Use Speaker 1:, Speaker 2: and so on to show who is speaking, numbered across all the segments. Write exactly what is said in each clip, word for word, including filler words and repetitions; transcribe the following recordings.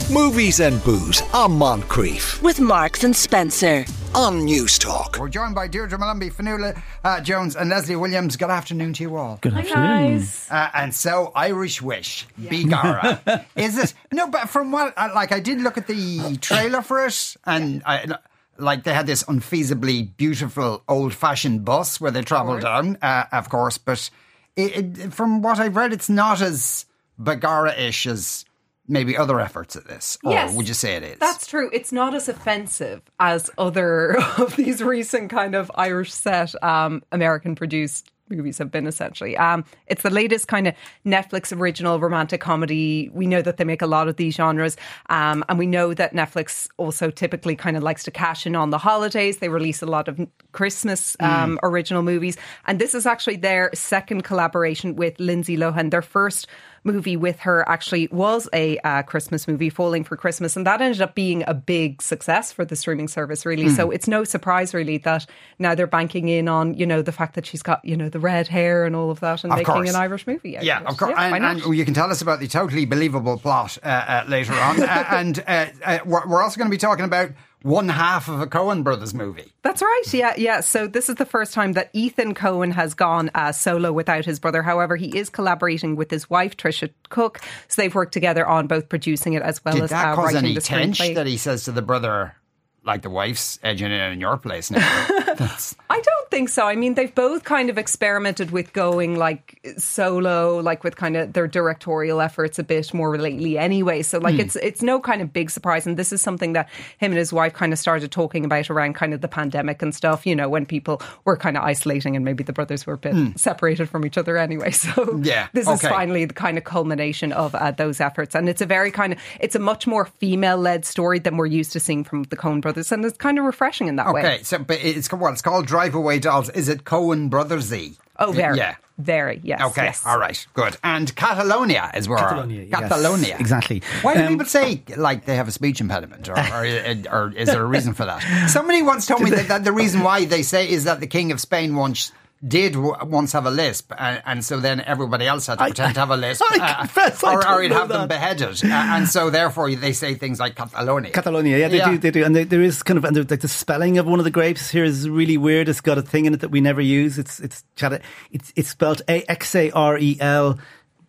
Speaker 1: Movies and Booze on Moncrief.
Speaker 2: With Marks and Spencer.
Speaker 1: On News Talk.
Speaker 3: We're joined by Deirdre Malumbi, Fionnuala uh, Jones and Leslie Williams. Good afternoon to you all.
Speaker 4: Good afternoon. Guys.
Speaker 3: Uh, and so, Irish Wish, yeah. Begara. Is it? No, but from what, uh, like, I did look at the trailer for it, and I, like, they had this unfeasibly beautiful old-fashioned bus where they travelled down, uh, of course, but it, it, from what I've read, it's not as Begara-ish as maybe other efforts at this, or
Speaker 5: yes,
Speaker 3: would you say it is?
Speaker 5: That's true. It's not as offensive as other of these recent kind of Irish set, um, American produced movies have been, essentially. Um, it's the latest kind of Netflix original romantic comedy. We know that they make a lot of these genres, um, and we know that Netflix also typically kind of likes to cash in on the holidays. They release a lot of Christmas um, mm. original movies, and this is actually their second collaboration with Lindsay Lohan. Their first movie with her actually was a uh, Christmas movie, Falling for Christmas, and that ended up being a big success for the streaming service, really. Mm. So it's no surprise, really, that now they're banking in on, you know, the fact that she's got, you know, the red hair and all of that, and
Speaker 3: of
Speaker 5: making
Speaker 3: course.
Speaker 5: an Irish movie out
Speaker 3: yeah,
Speaker 5: of it.
Speaker 3: Of course.
Speaker 5: Yeah,
Speaker 3: and, and you can tell us about the totally believable plot uh, uh, later on. uh, and uh, uh, we're also going to be talking about one half of a Coen Brothers movie.
Speaker 5: That's right, yeah, yeah. So this is the first time that Ethan Coen has gone uh, solo without his brother. However, he is collaborating with his wife, Trisha Cook. So they've worked together on both producing it as well
Speaker 3: Did
Speaker 5: as
Speaker 3: that
Speaker 5: uh,
Speaker 3: cause
Speaker 5: writing
Speaker 3: any
Speaker 5: the
Speaker 3: tension
Speaker 5: screenplay.
Speaker 3: that he says to the brother, like the wife's edging in in your place now?
Speaker 5: I don't think so. I mean, they've both kind of experimented with going like solo, like with kind of their directorial efforts a bit more lately anyway. So like mm. it's it's no kind of big surprise. And this is something that him and his wife kind of started talking about around kind of the pandemic and stuff, you know, when people were kind of isolating and maybe the brothers were a bit mm. separated from each other anyway. So
Speaker 3: yeah,
Speaker 5: this
Speaker 3: okay.
Speaker 5: is finally the kind of culmination of uh, those efforts. And it's a very kind of, it's a much more female-led story than we're used to seeing from the Coen Brothers. And it's kind of refreshing in that
Speaker 3: okay,
Speaker 5: way.
Speaker 3: Okay, so but it's what it's called, Drive Away Dolls. Is it Coen Brothers-y?
Speaker 5: Oh, very.
Speaker 3: Yeah.
Speaker 5: Very, yes.
Speaker 3: Okay,
Speaker 5: yes.
Speaker 3: all right, good. And Catalonia is where...
Speaker 4: Catalonia, yes.
Speaker 3: Catalonia.
Speaker 4: Exactly.
Speaker 3: Why do
Speaker 4: um,
Speaker 3: people say, like, they have a speech impediment? Or, or, or is there a reason for that? Somebody once told me that, that the reason why they say is that the King of Spain once... did w- once have a lisp, and, and so then everybody else had to pretend I, to have a lisp,
Speaker 4: I
Speaker 3: uh,
Speaker 4: confess, I
Speaker 3: or, or he'd have
Speaker 4: that.
Speaker 3: them beheaded, uh, and so therefore they say things like Catalonia.
Speaker 4: Catalonia, yeah, they yeah. do, they do, and they, there is kind of, and like the spelling of one of the grapes here is really weird. It's got a thing in it that we never use. It's it's it's it's spelled A X A R E L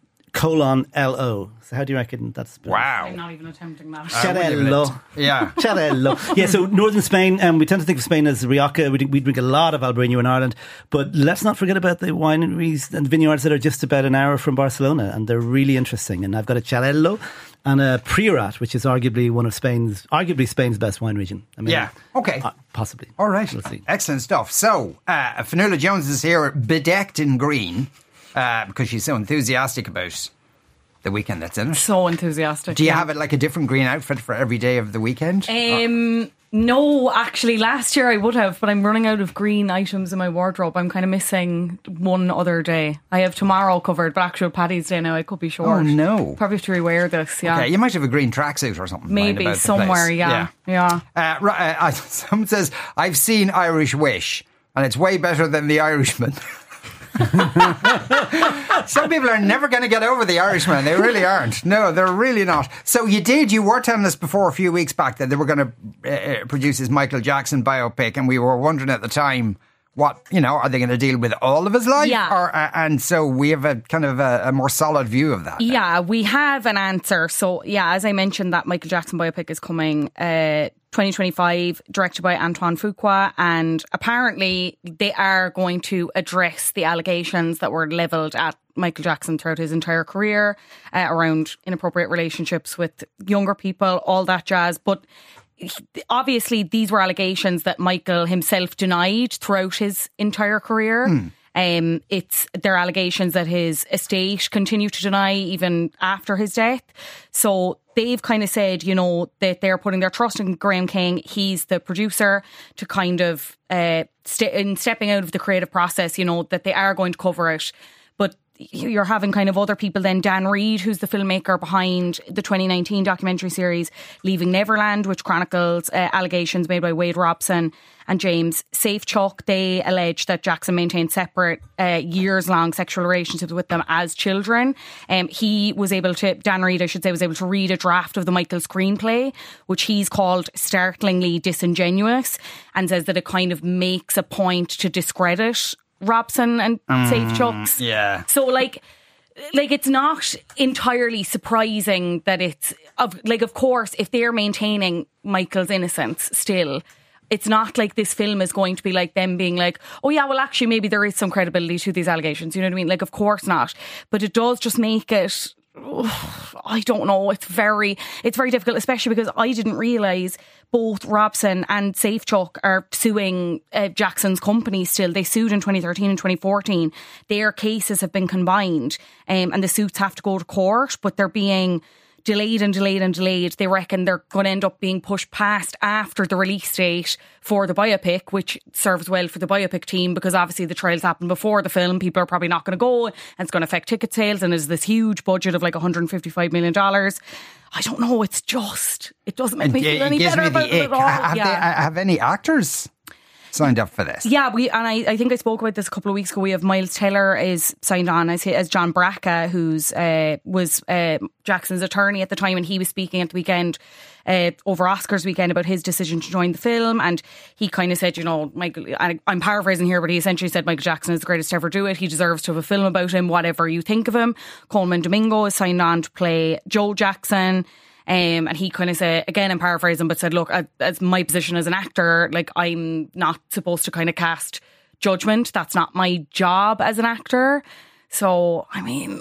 Speaker 4: colon L O. So how do you reckon that's spelled?
Speaker 3: Wow.
Speaker 6: I'm not even attempting that.
Speaker 4: Xarel-lo.
Speaker 3: Yeah.
Speaker 4: Xarel-lo. Yeah, so northern Spain, um, we tend to think of Spain as Rioja. We, we drink a lot of Albariño in Ireland. But let's not forget about the wineries and vineyards that are just about an hour from Barcelona. And they're really interesting. And I've got a Xarel-lo and a Priorat, which is arguably one of Spain's, arguably Spain's best wine region. I mean,
Speaker 3: yeah, okay.
Speaker 4: Uh, possibly.
Speaker 3: All right.
Speaker 4: We'll see.
Speaker 3: Excellent stuff. So, uh, Fionnuala Jones is here, bedecked in green, uh, because she's so enthusiastic about the weekend that's in it.
Speaker 6: So enthusiastic.
Speaker 3: Do you
Speaker 6: yeah.
Speaker 3: have it like a different green outfit for every day of the weekend?
Speaker 6: Um, no, actually, last year I would have, but I'm running out of green items in my wardrobe. I'm kind of missing one other day. I have tomorrow covered, but actual Paddy's Day now, I could be short.
Speaker 3: Oh no!
Speaker 6: Probably have to rewear this. Yeah,
Speaker 3: okay, you might have a green tracksuit or something.
Speaker 6: Maybe somewhere. Yeah, yeah.
Speaker 3: yeah. Uh, right, uh, someone says I've seen Irish Wish, and it's way better than The Irishman. Some people are never going to get over The Irishman. They really aren't. No, they're really not. So you did, you were telling us before a few weeks back that they were going to uh, produce his Michael Jackson biopic, and we were wondering at the time, what, you know, are they going to deal with all of his life?
Speaker 6: Yeah.
Speaker 3: Or, uh, and so we have a kind of a, a more solid view of that.
Speaker 6: Yeah, now. We have an answer. So yeah, as I mentioned, that Michael Jackson biopic is coming uh, twenty twenty-five, directed by Antoine Fuqua, and apparently they are going to address the allegations that were levelled at Michael Jackson throughout his entire career uh, around inappropriate relationships with younger people, all that jazz. But obviously these were allegations that Michael himself denied throughout his entire career. Mm. Um, it's their allegations that his estate continue to deny even after his death. So they've kind of said, you know, that they're putting their trust in Graham King. He's the producer, to kind of uh, st- in stepping out of the creative process, you know, that they are going to cover it. But you're having kind of other people then. Dan Reed, who's the filmmaker behind the twenty nineteen documentary series Leaving Neverland, which chronicles uh, allegations made by Wade Robson and James Safechuck. They allege that Jackson maintained separate uh, years-long sexual relationships with them as children. Um, he was able to, Dan Reed, I should say, was able to read a draft of the Michael screenplay, which he's called startlingly disingenuous, and says that it kind of makes a point to discredit Robson and
Speaker 3: Mm,
Speaker 6: Safechuck's.
Speaker 3: yeah.
Speaker 6: So, like, like it's not entirely surprising that it's of like, of course, if they're maintaining Michael's innocence still, it's not like this film is going to be like them being like, oh yeah, well actually maybe there is some credibility to these allegations. You know what I mean? Like, of course not. But it does just make it, oh, I don't know. It's very, it's very difficult, especially because I didn't realise both Robson and Safechuck are suing uh, Jackson's company still. They sued in twenty thirteen and twenty fourteen. Their cases have been combined, um, and the suits have to go to court, but they're being delayed and delayed and delayed. They reckon they're going to end up being pushed past after the release date for the biopic, which serves well for the biopic team because obviously the trials happened before the film. People are probably not going to go and it's going to affect ticket sales, and there's this huge budget of like one hundred fifty-five million dollars. I don't know. It's just, it doesn't make me feel any
Speaker 3: gives
Speaker 6: better
Speaker 3: me the
Speaker 6: about it at
Speaker 3: ick.
Speaker 6: all.
Speaker 3: Have,
Speaker 6: Yeah.
Speaker 3: they, have any actors signed up for this?
Speaker 6: Yeah, we and I, I think I spoke about this a couple of weeks ago. We have Miles Teller is signed on as as John Braca, who's uh, was uh, Jackson's attorney at the time, and he was speaking at the weekend uh, over Oscars weekend about his decision to join the film. And he kind of said, you know, Michael, I, I'm paraphrasing here, but he essentially said Michael Jackson is the greatest to ever do it. He deserves to have a film about him, whatever you think of him. Coleman Domingo is signed on to play Joe Jackson. Um, and he kind of said, again, I'm paraphrasing, but said, look, as my position as an actor, like, I'm not supposed to kind of cast judgment. That's not my job as an actor. So, I mean,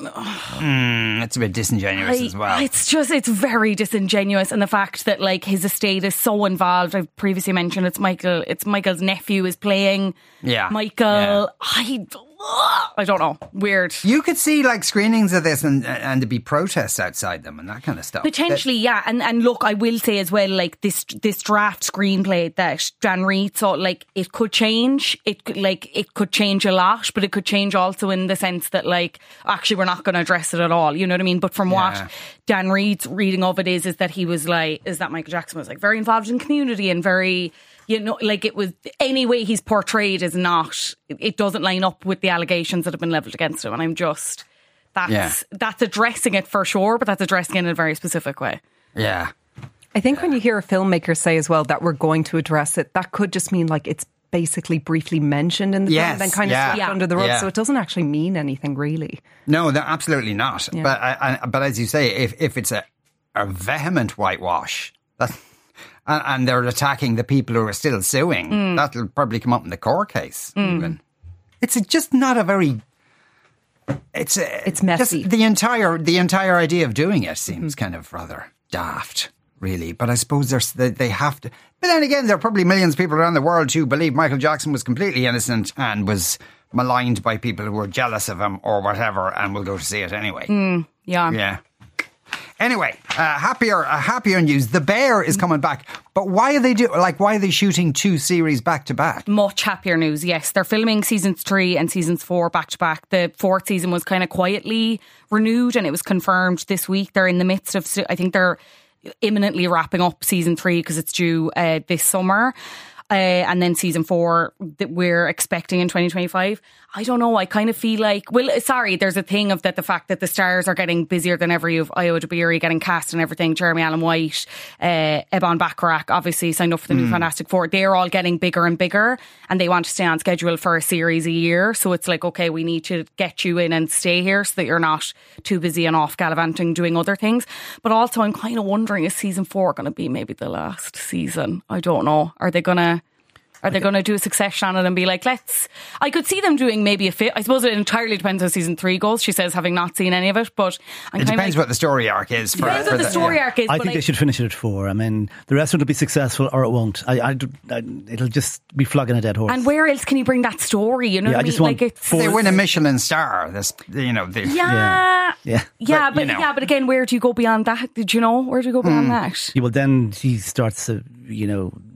Speaker 3: Mm, it's a bit disingenuous
Speaker 6: I-
Speaker 3: as well.
Speaker 6: It's just, it's very disingenuous. And the fact that like his estate is so involved. I've previously mentioned it's Michael, it's Michael's nephew is playing
Speaker 3: Yeah.
Speaker 6: Michael.
Speaker 3: Yeah.
Speaker 6: I, I don't know. Weird.
Speaker 3: You could see like screenings of this and and there'd be protests outside them and that kind of stuff.
Speaker 6: Potentially, yeah. And and look, I will say as well, like this this draft screenplay that Dan Reed saw, like it could change. It could, like it could change a lot, but it could change also in the sense that like actually we're not going to address it at all. You know what I mean? But from
Speaker 3: Yeah.
Speaker 6: what Dan Reed's reading of it is, is that he was like, is that Michael Jackson was like very involved in community and very, you know, like it was, any way he's portrayed is not, it doesn't line up with the allegations that have been levelled against him. And I'm just, that's,
Speaker 3: Yeah.
Speaker 6: that's addressing it for sure, but that's addressing it in a very specific way.
Speaker 3: Yeah.
Speaker 5: I think when you hear a filmmaker say as well that we're going to address it, that could just mean like it's basically briefly mentioned in the
Speaker 3: Yes,
Speaker 5: film, then kind
Speaker 3: yeah.
Speaker 5: of swept
Speaker 6: Yeah.
Speaker 5: under the rug.
Speaker 3: Yeah.
Speaker 5: So it doesn't actually mean anything really.
Speaker 3: No, they're absolutely not.
Speaker 5: Yeah.
Speaker 3: But I, I, but as you say, if if it's a, a vehement whitewash, that, and, and they're attacking the people who are still suing,
Speaker 6: Mm.
Speaker 3: that'll probably come up in the court case. Even. It's a, just not a very. It's a,
Speaker 5: It's messy.
Speaker 3: Just the entire the entire idea of doing it seems kind of rather daft, really. But I suppose there's they, they have to. But then again, there are probably millions of people around the world who believe Michael Jackson was completely innocent and was maligned by people who were jealous of him or whatever, and will go to see it anyway.
Speaker 6: Yeah.
Speaker 3: Yeah. Anyway, uh, happier, uh, happier news. The Bear is coming back, but why are they do like? Why are they shooting two series back to back?
Speaker 6: Much happier news, yes. They're filming seasons three and seasons four back to back. The fourth season was kind of quietly renewed and it was confirmed this week. They're in the midst of, I think they're imminently wrapping up season three because it's due uh, this summer. Uh, and then season four that we're expecting in twenty twenty-five. I don't know. I kind of feel like, well, sorry, there's a thing of that the fact that the stars are getting busier than ever. You've Io DeBeery getting cast and everything, Jeremy Allen White, uh, Eban Bacharach obviously signed up for the new Fantastic Four. They're all getting bigger and bigger and they want to stay on schedule for a series a year. So it's like, okay, we need to get you in and stay here so that you're not too busy and off gallivanting doing other things. But also I'm kind of wondering, is season four going to be maybe the last season? I don't know. Are they going to... Are they going to do a succession on it and be like, let's... I could see them doing maybe a fit. I suppose it entirely depends how season three goes. She says, having not seen any of it, but... I'm
Speaker 3: It
Speaker 6: kind
Speaker 3: depends
Speaker 6: of like,
Speaker 3: what the story arc is. For,
Speaker 6: depends
Speaker 3: for
Speaker 6: what the story arc is.
Speaker 4: I
Speaker 6: but
Speaker 4: think
Speaker 6: like,
Speaker 4: they should finish it at four. I mean, the rest of it will be successful or it won't. I, I, I, it'll just be flogging a dead horse.
Speaker 6: And where else can you bring that story? You know
Speaker 4: Yeah,
Speaker 6: what
Speaker 4: I
Speaker 6: I
Speaker 4: just
Speaker 6: mean?
Speaker 4: want
Speaker 6: Like it's...
Speaker 3: They win a Michelin star. This, you know, the,
Speaker 6: Yeah.
Speaker 4: Yeah.
Speaker 6: Yeah,
Speaker 3: But,
Speaker 6: but,
Speaker 3: you know.
Speaker 6: yeah, but again, where do you go beyond that? Did you know? Where do you go beyond that?
Speaker 4: Yeah, well, then he starts to, you know,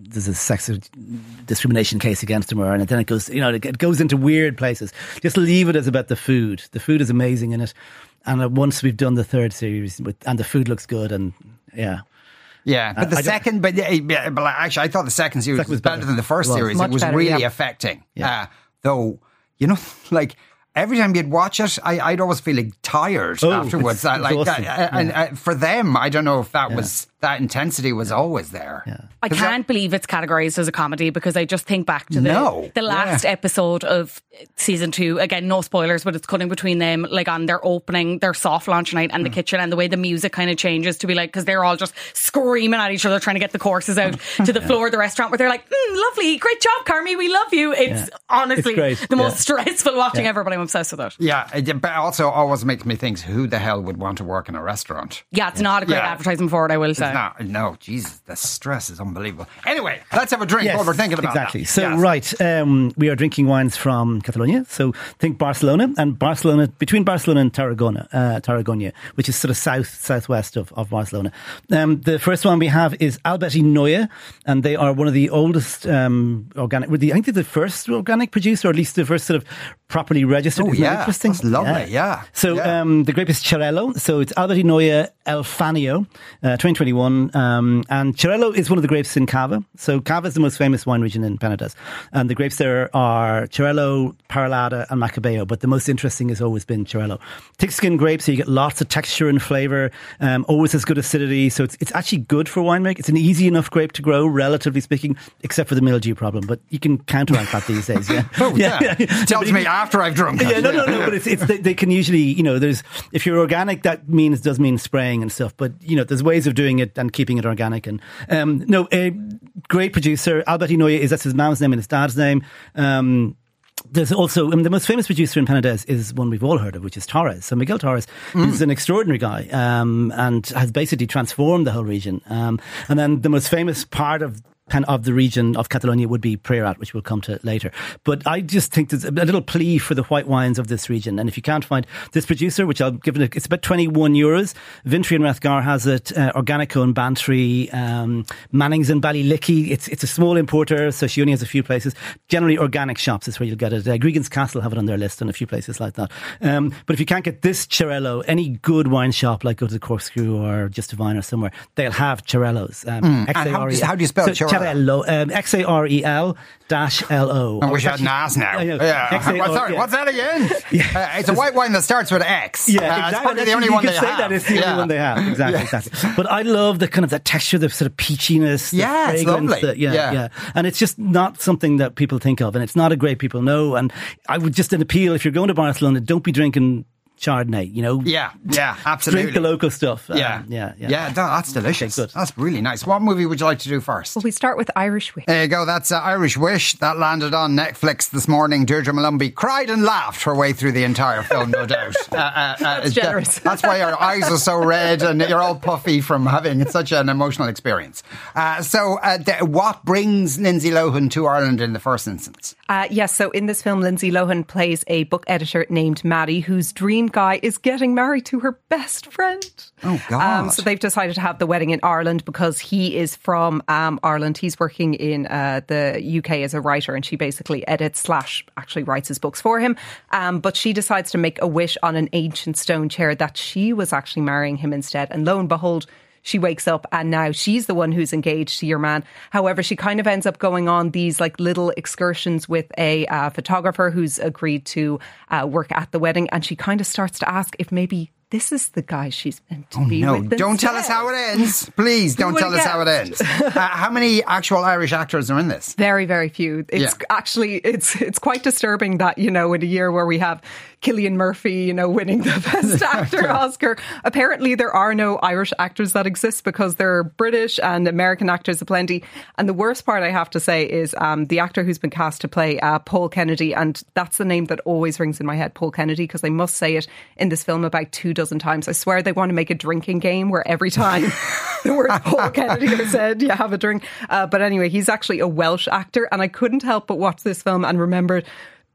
Speaker 4: there's a sex discrimination case against him, or and then it goes, you know, it goes into weird places. Just leave it as about the food. The food is amazing in it, and uh, once we've done the third series, with, and the food looks good, and yeah.
Speaker 3: Yeah, but the
Speaker 4: I
Speaker 3: second, but, yeah, but actually, I thought the second series
Speaker 4: Second
Speaker 3: was
Speaker 4: was
Speaker 3: better
Speaker 4: better.
Speaker 3: than the first
Speaker 4: It was.
Speaker 3: series.
Speaker 5: Much
Speaker 3: it was
Speaker 5: better,
Speaker 3: really
Speaker 5: yeah.
Speaker 3: affecting.
Speaker 4: Yeah.
Speaker 3: Uh, though, you know, like every time you'd watch it, I, I'd always feel like tired
Speaker 4: Oh,
Speaker 3: afterwards.
Speaker 4: it's
Speaker 3: Uh, like
Speaker 4: exhausting.
Speaker 3: that, uh, and uh, for them, I don't know if that was that intensity was always there.
Speaker 4: Yeah.
Speaker 6: I can't believe it's categorized as a comedy because I just think back to the,
Speaker 3: No.
Speaker 6: the last
Speaker 3: Yeah.
Speaker 6: episode of season two. Again, no spoilers, but it's cutting between them, like on their opening, their soft launch night and the kitchen, and the way the music kind of changes to be like, because they're all just screaming at each other, trying to get the courses out to the floor of the restaurant where they're like, mm, lovely, great job, Carmi, we love you. It's
Speaker 4: Yeah.
Speaker 6: honestly
Speaker 4: It's great.
Speaker 6: the most
Speaker 4: Yeah.
Speaker 6: stressful watching
Speaker 4: Yeah.
Speaker 6: ever, but I'm obsessed with it.
Speaker 3: Yeah, it, but also always makes me think, who the hell would want to work in a restaurant?
Speaker 6: Yeah, it's not a great
Speaker 3: Yeah.
Speaker 6: advertising for it, I will say.
Speaker 3: It's not, no, Jesus, the stress is unbelievable. Anyway, let's have a drink
Speaker 4: Yes,
Speaker 3: while we're thinking about
Speaker 4: exactly.
Speaker 3: that.
Speaker 4: So,
Speaker 3: Yes.
Speaker 4: right, um, we are drinking wines from Catalonia. So, think Barcelona and Barcelona, between Barcelona and Tarragona, uh, Tarragona, which is sort of south, southwest of, of Barcelona. Um, the first one we have is Alberti Noia, and they are one of the oldest um, organic, were the, I think they're the first organic producer, or at least the first sort of properly registered.
Speaker 3: Oh,
Speaker 4: Isn't that
Speaker 3: yeah.
Speaker 4: interesting?
Speaker 3: That's lovely, yeah.
Speaker 4: So,
Speaker 3: Yeah.
Speaker 4: um, the grape is Xarel·lo. So, it's Alberti Noia El Fanio, uh, twenty twenty-one. Um, and Xarel·lo is one of the grapes in Cava. So Cava is the most famous wine region in Penedès. And the grapes there are Xarel·lo, Parellada and Macabeo. But the most interesting has always been Xarel·lo. Thick skin grapes, so you get lots of texture and flavour. Um, always has good acidity. So it's it's actually good for winemaking. It's an easy enough grape to grow, relatively speaking, except for the mildew problem. But you can counteract that these days, yeah.
Speaker 3: Oh, yeah. Tells me after I've drunk.
Speaker 4: Yeah, no, no, no. But it's, it's they, they can usually, you know, there's if you're organic, that means does mean spraying and stuff. But you know, there's ways of doing it and keeping it organic. And um, no, a great producer, Alberti Noia, is that's his mom's name and his dad's name. Um, There's also, I mean, the most famous producer in Penedès is one we've all heard of, which is Torres. So Miguel Torres mm. is an extraordinary guy um, and has basically transformed the whole region. Um, and then the most famous part of of the region of Catalonia would be Priorat, which we'll come to later. But I just think there's a little plea for the white wines of this region. And if you can't find this producer, which I'll give it, a, it's about twenty-one euros. Vintry and Rathgar has it, uh, Organico and Bantry, um, Mannings and Ballylickey. It's it's a small importer, so she only has a few places. Generally organic shops is where you'll get it. Uh, Gregan's Castle have it on their list and a few places like that. Um, but if you can't get this Xarel·lo, any good wine shop, like go to the Corkscrew or Just Divine or somewhere, they'll have Xarel·los. Um,
Speaker 3: Mm. And how, do you- how do you spell
Speaker 4: so,
Speaker 3: Xarel·lo?
Speaker 4: Xarel·lo, um, X A R E L dash L O.
Speaker 3: I wish I had an ass now.
Speaker 4: I know.
Speaker 3: Yeah.
Speaker 4: X A R-
Speaker 3: Well, sorry,
Speaker 4: yeah.
Speaker 3: what's that again? Uh, it's a white wine that starts with X.
Speaker 4: Yeah,
Speaker 3: Uh,
Speaker 4: exactly.
Speaker 3: It's probably the
Speaker 4: Actually,
Speaker 3: only
Speaker 4: you
Speaker 3: one
Speaker 4: could
Speaker 3: they
Speaker 4: say
Speaker 3: have.
Speaker 4: that it's the
Speaker 3: Yeah.
Speaker 4: only one they have. Exactly,
Speaker 3: Yes.
Speaker 4: exactly. But I love the kind of the texture, the sort of peachiness. The
Speaker 3: Yeah, it's
Speaker 4: fragrance,
Speaker 3: lovely.
Speaker 4: the- yeah,
Speaker 3: Yeah.
Speaker 4: yeah, And it's just not something that people think of, and it's not a grape people know. And I would just an appeal, if you're going to Barcelona, don't be drinking Chardonnay, you know?
Speaker 3: Yeah, yeah, absolutely.
Speaker 4: Drink the local stuff. Um,
Speaker 3: Yeah,
Speaker 4: yeah, yeah.
Speaker 3: yeah. that- that's delicious.
Speaker 4: Okay, good.
Speaker 3: That's really nice. What movie would you like to do first?
Speaker 5: Well, we start with Irish Wish.
Speaker 3: There you go. That's uh, Irish Wish. That landed on Netflix this morning. Deirdre Malumbi cried and laughed her way through the entire film, no doubt. Uh, uh, uh,
Speaker 5: That's generous.
Speaker 3: That's why your eyes are so red and you're all puffy from having such an emotional experience. Uh, so, uh, th- what brings Lindsay Lohan to Ireland in the first instance?
Speaker 5: Uh, yes, so in this film, Lindsay Lohan plays a book editor named Maddie, whose dream guy is getting married to her best friend.
Speaker 3: Oh, God.
Speaker 5: Um, so they've decided to have the wedding in Ireland because he is from um, Ireland. He's working in uh, the U K as a writer, and she basically edits slash actually writes his books for him. Um, but she decides to make a wish on an ancient stone chair that she was actually marrying him instead. And lo and behold, she wakes up and now she's the one who's engaged to your man. However, she kind of ends up going on these like little excursions with a uh, photographer who's agreed to uh, work at the wedding. And she kind of starts to ask if maybe this is the guy she's meant to
Speaker 3: Oh,
Speaker 5: be
Speaker 3: no.
Speaker 5: with.
Speaker 3: Don't tell us
Speaker 5: instead.
Speaker 3: how it ends. Please don't
Speaker 5: Who
Speaker 3: tell
Speaker 5: would've
Speaker 3: us how it ends. uh, how many actual Irish actors are in this?
Speaker 5: Very, very few. It's
Speaker 3: Yeah.
Speaker 5: actually, it's it's quite disturbing that, you know, in a year where we have Cillian Murphy, you know, winning the Best Actor Oscar, apparently there are no Irish actors that exist because there are British and American actors aplenty. And the worst part, I have to say, is um, the actor who's been cast to play uh, Paul Kennedy. And that's the name that always rings in my head, Paul Kennedy, because they must say it in this film about two dozen times. I swear they want to make a drinking game where every time the word Paul Kennedy is said, you have a drink. Uh, but anyway, he's actually a Welsh actor, and I couldn't help but watch this film and remember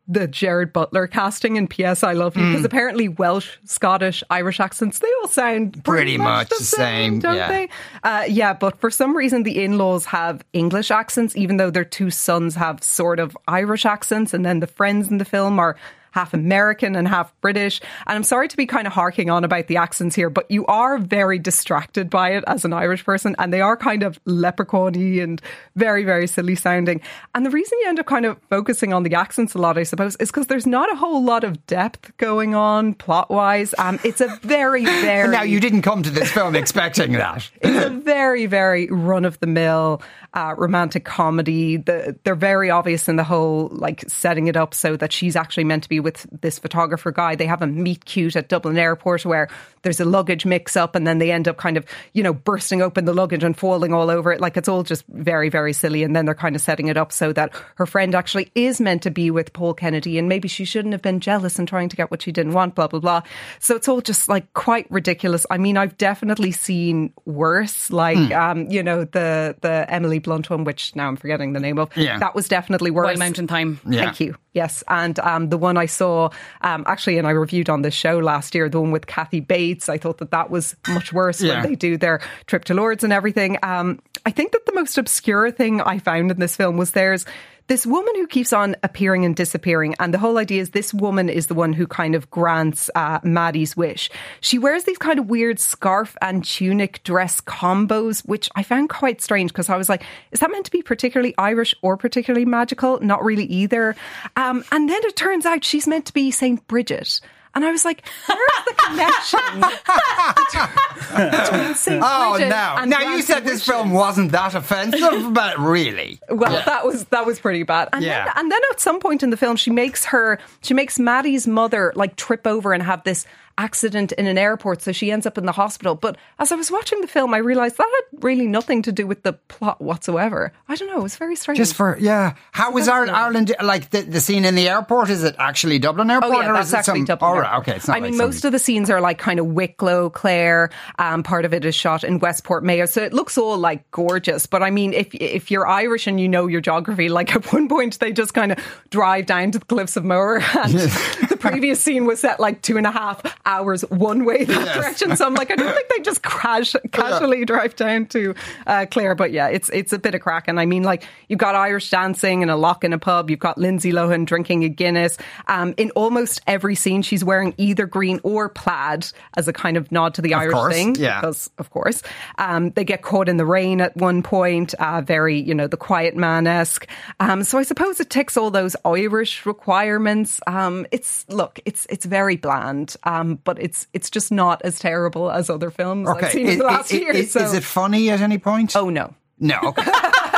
Speaker 5: the Gerard Butler casting in P S I Love You, because mm. apparently Welsh, Scottish, Irish accents, they all sound pretty,
Speaker 3: pretty much,
Speaker 5: much
Speaker 3: the same,
Speaker 5: same don't
Speaker 3: yeah.
Speaker 5: they? Uh, yeah, but for some reason the in-laws have English accents, even though their two sons have sort of Irish accents, and then the friends in the film are half American and half British. And I'm sorry to be kind of harking on about the accents here, but you are very distracted by it as an Irish person, and they are kind of leprechaun-y and very, very silly sounding. And the reason you end up kind of focusing on the accents a lot, I suppose, is because there's not a whole lot of depth going on plot-wise. Um, it's a very, very...
Speaker 3: Now, you didn't come to this film expecting that.
Speaker 5: It's a very, very run-of-the-mill uh, romantic comedy. The, they're very obvious in the whole, like, setting it up so that she's actually meant to be with this photographer guy. They have a meet cute at Dublin Airport where there's a luggage mix up, and then they end up kind of, you know, bursting open the luggage and falling all over it. Like, it's all just very, very silly. And then they're kind of setting it up so that her friend actually is meant to be with Paul Kennedy, and maybe she shouldn't have been jealous and trying to get what she didn't want, blah, blah, blah. So it's all just like quite ridiculous. I mean, I've definitely seen worse, like, mm. um, you know, the, the Emily Blunt one, which now I'm forgetting the name of.
Speaker 3: Yeah.
Speaker 5: That was definitely worse.
Speaker 6: Wild Mountain Thyme.
Speaker 5: Yeah. Thank you. Yes. And um, the one I saw, um, actually, and I reviewed on this show last year, the one with Kathy Bates, I thought that that was much worse yeah. when they do their trip to Lourdes and everything. Um, I think that the most obscure thing I found in this film was there's this woman who keeps on appearing and disappearing. And the whole idea is this woman is the one who kind of grants uh, Maddie's wish. She wears these kind of weird scarf and tunic dress combos, which I found quite strange because I was like, is that meant to be particularly Irish or particularly magical? Not really either. Um, and then it turns out she's meant to be Saint Bridget. And I was like, where's the connection between Saint
Speaker 3: Oh,
Speaker 5: Bridget
Speaker 3: no.
Speaker 5: and
Speaker 3: Now, you
Speaker 5: Granted
Speaker 3: said this
Speaker 5: Wishes?
Speaker 3: film wasn't that offensive, but really.
Speaker 5: Well,
Speaker 3: yeah.
Speaker 5: that was that was pretty bad. And,
Speaker 3: yeah.
Speaker 5: then, and then at some point in the film, she makes her, she makes Maddie's mother like trip over and have this accident in an airport, so she ends up in the hospital. But as I was watching the film, I realised that had really nothing to do with the plot whatsoever. I don't know, it was very strange.
Speaker 3: Just for, yeah. How was Ireland, Ireland like the, the scene in the airport? Is it actually Dublin Airport?
Speaker 5: Oh yeah,
Speaker 3: or
Speaker 5: that's
Speaker 3: is it
Speaker 5: actually
Speaker 3: some,
Speaker 5: Dublin
Speaker 3: oh,
Speaker 5: Airport.
Speaker 3: right, okay, it's not
Speaker 5: I
Speaker 3: like
Speaker 5: mean,
Speaker 3: some,
Speaker 5: most of the scenes are like kind of Wicklow, Clare, um, part of it is shot in Westport Mayo, so it looks all like gorgeous. But I mean, if if you're Irish and you know your geography, like at one point they just kind of drive down to the cliffs of Moher, and the previous scene was set like two and a half hours one way that yes. direction. So I'm like, I don't think they just crash casually yeah. drive down to uh, Clare. But yeah, it's it's a bit of crack. And I mean, like, you've got Irish dancing in a lock in a pub. You've got Lindsay Lohan drinking a Guinness. Um, in almost every scene, she's wearing either green or plaid as a kind of nod to the
Speaker 3: of
Speaker 5: Irish
Speaker 3: course,
Speaker 5: thing.
Speaker 3: Yeah.
Speaker 5: Because, of course, um, they get caught in the rain at one point. Uh, very, you know, the Quiet Man-esque. Um, so I suppose it ticks all those Irish requirements. Um, it's, look, it's it's very bland, um, but it's it's just not as terrible as other films
Speaker 3: okay.
Speaker 5: I've seen
Speaker 3: is,
Speaker 5: in the last
Speaker 3: is,
Speaker 5: year.
Speaker 3: Is,
Speaker 5: so.
Speaker 3: is it funny at any point?
Speaker 5: Oh, no.
Speaker 3: No, okay.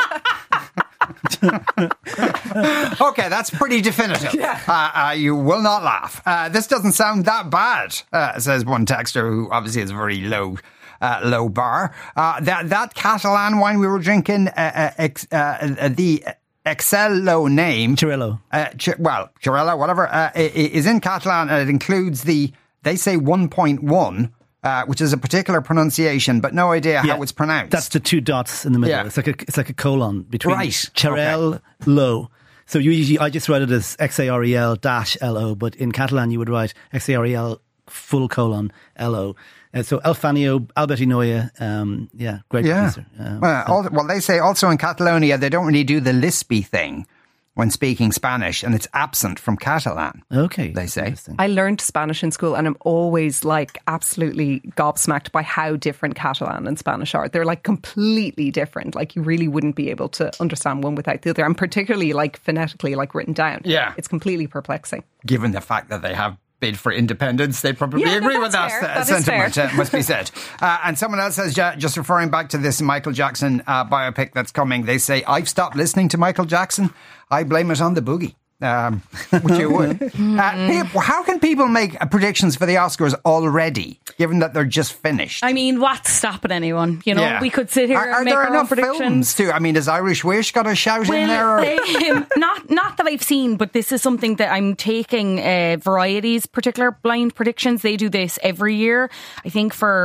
Speaker 3: Okay, that's pretty definitive. Yeah. Uh, uh, you will not laugh. Uh, this doesn't sound that bad, uh, says one texter who obviously has a very low uh, low bar. Uh, that, that Catalan wine we were drinking, uh, uh, ex, uh, the Excello name...
Speaker 4: Xarel·lo.
Speaker 3: Uh, Ch- well, Xarel·lo, whatever, uh, is in Catalan, and it includes the, they say one point one, Uh, which is a particular pronunciation, but no idea
Speaker 4: yeah,
Speaker 3: how it's pronounced.
Speaker 4: That's the two dots in the middle.
Speaker 3: Yeah.
Speaker 4: It's like a it's like a colon between
Speaker 3: right.
Speaker 4: Xarel·lo. Okay. So you usually, I just write it as X A R E L dash L O, but in Catalan you would write X A R E L full colon L O. Uh, so El Fanio, Albertinoia, um, yeah, great
Speaker 3: yeah.
Speaker 4: producer. Um,
Speaker 3: well,
Speaker 4: so.
Speaker 3: all, well, they say also in Catalonia they don't really do the lispy thing when speaking Spanish, and it's absent from Catalan.
Speaker 4: Okay.
Speaker 3: They say.
Speaker 5: I learned Spanish in school, and I'm always like absolutely gobsmacked by how different Catalan and Spanish are. They're like completely different. Like, you really wouldn't be able to understand one without the other, and particularly like phonetically, like written down.
Speaker 3: Yeah.
Speaker 5: It's completely perplexing.
Speaker 3: Given the fact that they have bid for independence, they probably
Speaker 5: yeah,
Speaker 3: agree
Speaker 5: no,
Speaker 3: with that,
Speaker 5: fair.
Speaker 3: uh,
Speaker 5: that
Speaker 3: sentiment, uh, must be said. Uh, and someone else says, uh, just referring back to this Michael Jackson uh, biopic that's coming, they say, I've stopped listening to Michael Jackson. I blame it on the boogie. Um, which you would. uh, people, how can people make uh, predictions for the Oscars already, given that they're just finished?
Speaker 6: I mean, what's stopping anyone? You know,
Speaker 3: yeah.
Speaker 6: we could sit here
Speaker 3: are,
Speaker 6: and
Speaker 3: are
Speaker 6: make
Speaker 3: there
Speaker 6: our own
Speaker 3: enough
Speaker 6: predictions.
Speaker 3: Films too? I mean, has Irish Wish got a shout
Speaker 6: well,
Speaker 3: in there? Or?
Speaker 6: They, um, not, not that I've seen, but this is something that I'm taking. Uh, Variety's particular blind predictions. They do this every year. I think for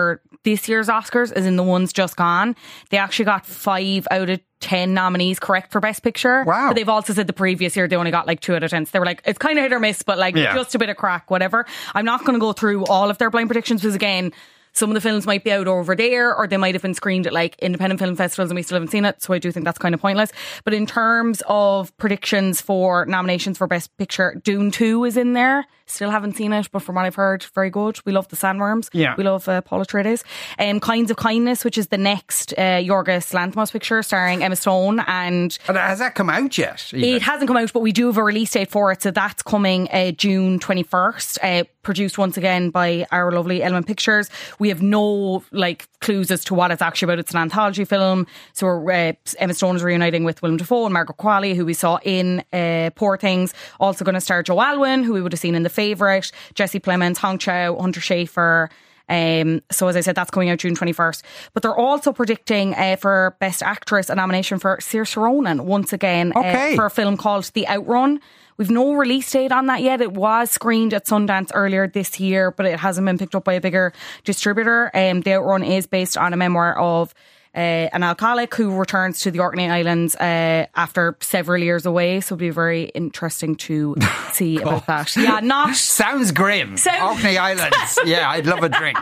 Speaker 6: this year's Oscars, as in the ones just gone, they actually got five out of ten nominees correct for Best Picture.
Speaker 3: Wow.
Speaker 6: But they've also said the previous year they only got like two out of ten. So they were like, it's kind of hit or miss, but like
Speaker 3: Yeah.
Speaker 6: just a bit of crack, whatever. I'm not going to go through all of their blind predictions because again, some of the films might be out over there or they might have been screened at like independent film festivals and we still haven't seen it. So I do think that's kind of pointless. But in terms of predictions for nominations for Best Picture, Dune two is in there. Still haven't seen it, but from what I've heard, very good. We love the Sandworms.
Speaker 3: Yeah.
Speaker 6: We love uh, Paul Atreides. Um, Kinds of Kindness, which is the next uh, Yorgos Lanthimos picture starring Emma Stone. And
Speaker 3: But has that come out yet? even?
Speaker 6: it hasn't come out, but we do have a release date for it. So that's coming uh, June twenty-first. Uh, produced once again by our lovely Element Pictures. We have no like clues as to what it's actually about. It's an anthology film. So we're, uh, Emma Stone is reuniting with Willem Dafoe and Margaret Qualley, who we saw in uh, Poor Things. Also going to star Joe Alwyn, who we would have seen in The Favourite, Jesse Plemons, Hong Chow, Hunter Schafer. Um, so as I said, that's coming out June twenty-first. But they're also predicting uh, for Best Actress a nomination for Saoirse Ronan once again
Speaker 3: Okay.
Speaker 6: uh, for a film called The Outrun. We've no release date on that yet. It was screened at Sundance earlier this year, but it hasn't been picked up by a bigger distributor. Um, The Outrun is based on a memoir of uh, an alcoholic who returns to the Orkney Islands uh, after several years away. So it'll be very interesting to see about that. Yeah, not...
Speaker 3: Sounds grim.
Speaker 6: So-
Speaker 3: Orkney Islands. Yeah, I'd love a drink.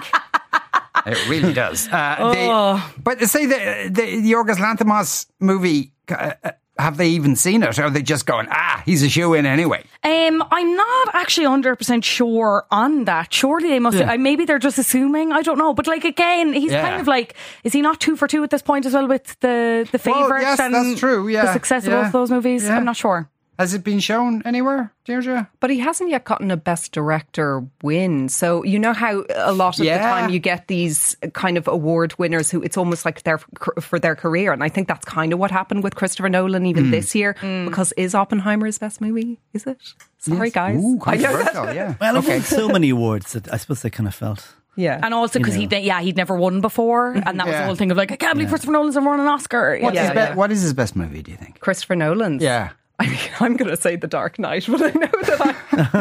Speaker 3: It really does. Uh,
Speaker 6: Oh.
Speaker 3: they, but say the, the Yorgos Lanthimos movie, uh, have they even seen it? Or are they just going, ah, he's a shoe-in anyway?
Speaker 6: Um, I'm not actually one hundred percent sure on that. Surely they must.
Speaker 4: Yeah.
Speaker 6: Uh, maybe they're just assuming. I don't know. But like again, he's
Speaker 3: Yeah.
Speaker 6: kind of like, is he not two for two at this point as well with the the
Speaker 3: Well,
Speaker 6: Favourite
Speaker 3: yes,
Speaker 6: and
Speaker 3: that's true, yeah.
Speaker 6: the success of
Speaker 3: Yeah.
Speaker 6: both of those movies?
Speaker 3: Yeah.
Speaker 6: I'm not sure.
Speaker 3: Has it been shown anywhere, Deirdre?
Speaker 5: But he hasn't yet gotten a Best Director win. So you know how a lot of
Speaker 3: Yeah.
Speaker 5: the time you get these kind of award winners who it's almost like they're for their career. And I think that's kind of what happened with Christopher Nolan even
Speaker 3: Hmm.
Speaker 5: this year. Because is Oppenheimer his best movie? Is it? Sorry, guys.
Speaker 3: Ooh,
Speaker 5: I know.
Speaker 3: controversial, yeah.
Speaker 4: Well,
Speaker 3: okay.
Speaker 4: okay. So many awards that I suppose they kind of felt.
Speaker 5: Yeah.
Speaker 6: And also because he, yeah, he'd never won before, and that was
Speaker 3: Yeah.
Speaker 6: the whole thing of like, I can't believe Christopher Nolan's ever won an Oscar.
Speaker 3: What's
Speaker 5: Yeah,
Speaker 3: his be-
Speaker 5: yeah.
Speaker 3: What is his best movie, do you think?
Speaker 5: Christopher Nolan's.
Speaker 3: Yeah.
Speaker 5: I mean, I'm going to say The Dark Knight, but I know that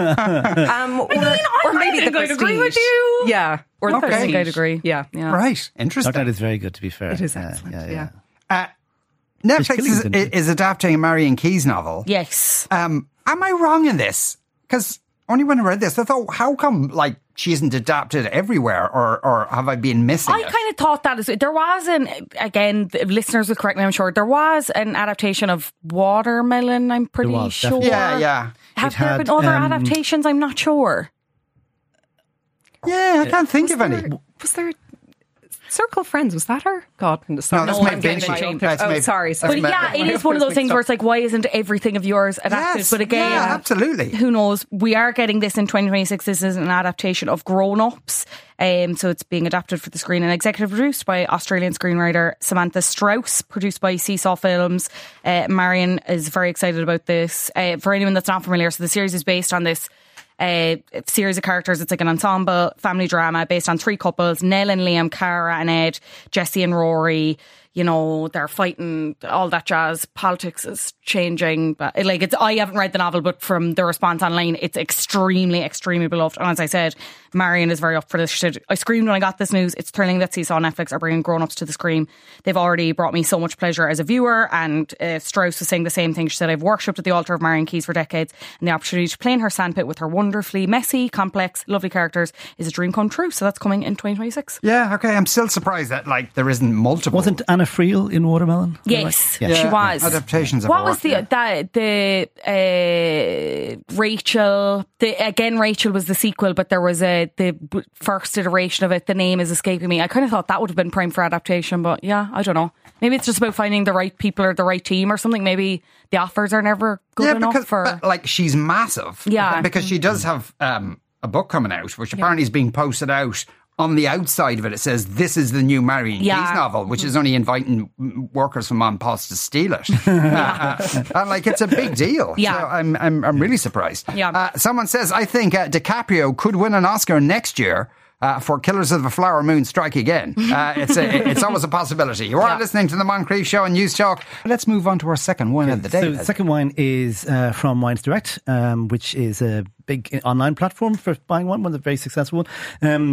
Speaker 5: I. um, or, or maybe The
Speaker 6: think I'd
Speaker 5: Prestige.
Speaker 6: agree with you.
Speaker 5: Yeah. Or The
Speaker 3: Okay.
Speaker 5: Prestige.
Speaker 6: I think I'd agree.
Speaker 5: Yeah.
Speaker 6: Yeah.
Speaker 3: Right.
Speaker 4: Dark
Speaker 3: Interesting.
Speaker 4: Knight is very good, to be fair.
Speaker 5: It is
Speaker 4: Yeah,
Speaker 5: excellent.
Speaker 4: yeah,
Speaker 5: Yeah.
Speaker 4: yeah.
Speaker 3: Netflix is,
Speaker 4: Killington.
Speaker 3: is adapting a Marion Keyes novel.
Speaker 6: Yes.
Speaker 3: Um, am I wrong in this? Because only when I read this, I thought, how come like she isn't adapted everywhere, or or have I been missing
Speaker 6: I
Speaker 3: it?
Speaker 6: kind of thought that as there was an again the listeners will correct me, I'm sure there was an adaptation of Watermelon. I'm pretty
Speaker 4: was,
Speaker 6: sure.
Speaker 4: definitely.
Speaker 3: yeah, yeah,
Speaker 6: Have
Speaker 4: It
Speaker 6: there
Speaker 4: had,
Speaker 6: been other
Speaker 4: um,
Speaker 6: adaptations? I'm not sure.
Speaker 3: yeah. I can't think of any.
Speaker 5: Was there Circle of Friends? Was that her? God, no,
Speaker 3: No, that's
Speaker 6: No,
Speaker 3: Maeve
Speaker 6: I'm getting
Speaker 3: Binchy.
Speaker 6: my own
Speaker 3: That's
Speaker 5: Oh,
Speaker 3: Maeve-
Speaker 5: sorry,
Speaker 3: that's
Speaker 5: sorry.
Speaker 6: But
Speaker 3: Maeve-
Speaker 6: yeah, it is one of those things where it's like, why isn't everything of yours adapted?
Speaker 3: Yes,
Speaker 6: But again,
Speaker 3: yeah, absolutely.
Speaker 6: who knows? We are getting this in twenty twenty-six. This is an adaptation of Grown Ups. Um, so it's being adapted for the screen and executive produced by Australian screenwriter Samantha Strauss, produced by Seesaw Films. Uh, Marion is very excited about this. Uh, for anyone that's not familiar, so the series is based on this uh, series of characters. It's like an ensemble family drama based on three couples: Nell and Liam, Cara and Ed, Jesse and Rory. You know, they're fighting, all that jazz. Politics is changing, but it, like it's. I haven't read the novel, but from the response online, it's extremely, extremely beloved. And as I said, Marion is very up for this. She said, I screamed when I got this news. It's thrilling that Seesaw and Netflix are bringing Grown Ups to the screen. They've already brought me so much pleasure as a viewer. And uh, Strauss was saying the same thing. She said, I've worshipped at the altar of Marion Keyes for decades, and the opportunity to play in her sandpit with her wonderfully messy, complex, lovely characters is a dream come true. So that's coming in twenty twenty-six.
Speaker 3: Yeah, okay. I'm still surprised that like there isn't multiple.
Speaker 4: Wasn't Anna Friel in Watermelon?
Speaker 6: Yes,
Speaker 4: Yeah.
Speaker 6: she
Speaker 3: Yeah,
Speaker 6: was.
Speaker 3: adaptations of
Speaker 6: What
Speaker 3: her
Speaker 6: was
Speaker 3: work,
Speaker 6: the
Speaker 3: yeah.
Speaker 6: that the uh, Rachel? The again, Rachel was the sequel, but there was a the b- first iteration of it. The name is escaping me. I kind of thought that would have been prime for adaptation, but yeah, I don't know. Maybe it's just about finding the right people or the right team or something. Maybe the offers are never good
Speaker 3: yeah,
Speaker 6: enough
Speaker 3: because
Speaker 6: for.
Speaker 3: but, like she's massive.
Speaker 6: Yeah.
Speaker 3: because she does have um, a book coming out, which apparently is being posted out. On the outside of it, it says, this is the new Marion
Speaker 6: Yeah.
Speaker 3: Keyes novel, which is only inviting workers from Mon Post to steal it. uh, and like, it's a big deal.
Speaker 6: Yeah.
Speaker 3: So I'm, I'm, I'm really surprised.
Speaker 6: Yeah.
Speaker 3: Uh, someone says, I think uh, DiCaprio could win an Oscar next year. Uh, for Killers of the Flower Moon Strike Again. Uh, it's a, it's always a possibility. You are
Speaker 6: Yeah.
Speaker 3: listening to the Moncrief Show and News Talk. Let's move on to our second wine of the day.
Speaker 4: So the second wine is uh, from Wines Direct, um, which is a big online platform for buying wine, one that's very successful. Um,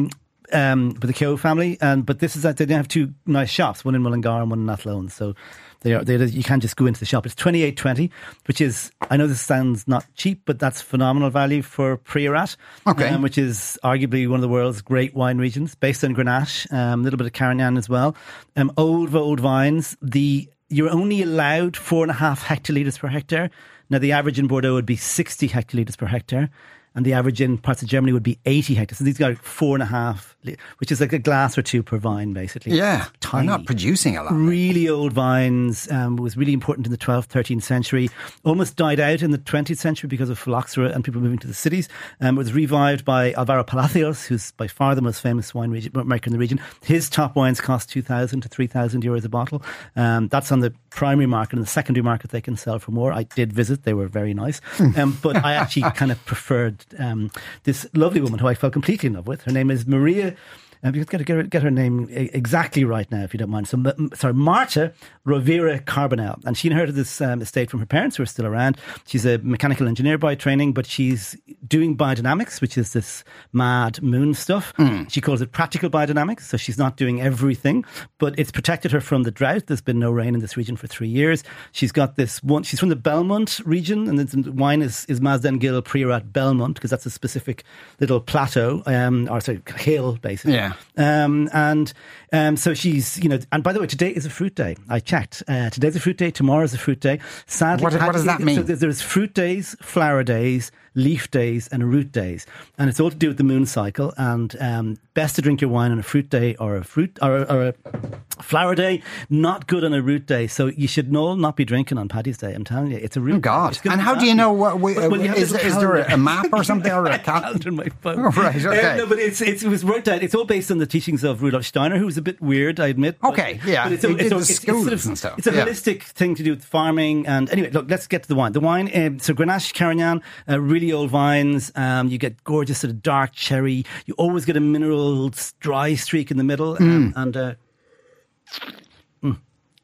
Speaker 4: um, with the Keogh family, and but this is that they have two nice shops, one in Mullingar and one in Athlone. So they are, they, you can't just go into the shop. It's twenty-eight twenty, which is, I know this sounds not cheap, but that's phenomenal value for Priorat,
Speaker 3: okay.
Speaker 4: um, which is arguably one of the world's great wine regions, based on Grenache, um, a little bit of Carignan as well. Um, old, old vines. The You're only allowed four and a half hectolitres per hectare. Now, the average in Bordeaux would be sixty hectolitres per hectare, and the average in parts of Germany would be eighty hectares. So these are four and a half, which is like a glass or two per vine, basically.
Speaker 3: Yeah,
Speaker 4: tiny.
Speaker 3: They're not producing a lot.
Speaker 4: Really old vines, um, was really important in the twelfth, thirteenth century. Almost died out in the twentieth century because of phylloxera and people moving to the cities. Um, it was revived by Alvaro Palacios, who's by far the most famous wine region, maker in the region. His top wines cost two thousand to three thousand euros a bottle. Um, that's on the primary market. In the secondary market, they can sell for more. I did visit; they were very nice. Um, but I actually kind of preferred um, this lovely woman who I fell completely in love with. Her name is Maria. Um, you've got to get her, get her name exactly right now, if you don't mind. So, sorry, Marta Rovira Carbonell. And she inherited this um, estate from her parents, who are still around. She's a mechanical engineer by training, but she's doing biodynamics, which is this mad moon stuff. Mm. She calls it practical biodynamics. So she's not doing everything, but it's protected her from the drought. There's been no rain in this region for three years. She's got this one, she's from the Belmont region, and the wine is, is Mazdengill Priorat Belmont, because that's a specific little plateau, um, or sorry, hill, basically.
Speaker 3: Yeah.
Speaker 4: Um, and um, so she's, you know, and by the way, today is a fruit day. I checked. Uh, today's a fruit day. Tomorrow's a fruit day. Sadly,
Speaker 3: what, what does that mean?
Speaker 4: So there's, there's fruit days, flower days, leaf days, and root days, and it's all to do with the moon cycle. And um, best to drink your wine on a fruit day or a fruit or, or a flower day. Not good on a root day. So you should all not be drinking on Paddy's Day. I'm telling you, it's a root.
Speaker 3: Oh God!
Speaker 4: Day.
Speaker 3: And how do you know what? We,
Speaker 4: well, well,
Speaker 3: is, is there a map or something or a calendar
Speaker 4: on my phone?
Speaker 3: Oh, right. Okay.
Speaker 4: Uh, no, but it's, it's it was worked out. It's all based on the teachings of Rudolf Steiner, who was a bit weird, I admit. But,
Speaker 3: okay. Yeah.
Speaker 4: But it's a,
Speaker 3: he
Speaker 4: it's,
Speaker 3: did
Speaker 4: a,
Speaker 3: the
Speaker 4: it's,
Speaker 3: schools
Speaker 4: it's, sort of,
Speaker 3: and stuff.
Speaker 4: it's a
Speaker 3: yeah.
Speaker 4: holistic thing to do with farming. And anyway, look, let's get to the wine. The wine. Um, so Grenache, Carignan, uh, really old vines. Um, you get gorgeous sort of dark cherry. You always get a mineral dry streak in the middle, um,
Speaker 3: mm.
Speaker 4: and uh, mm.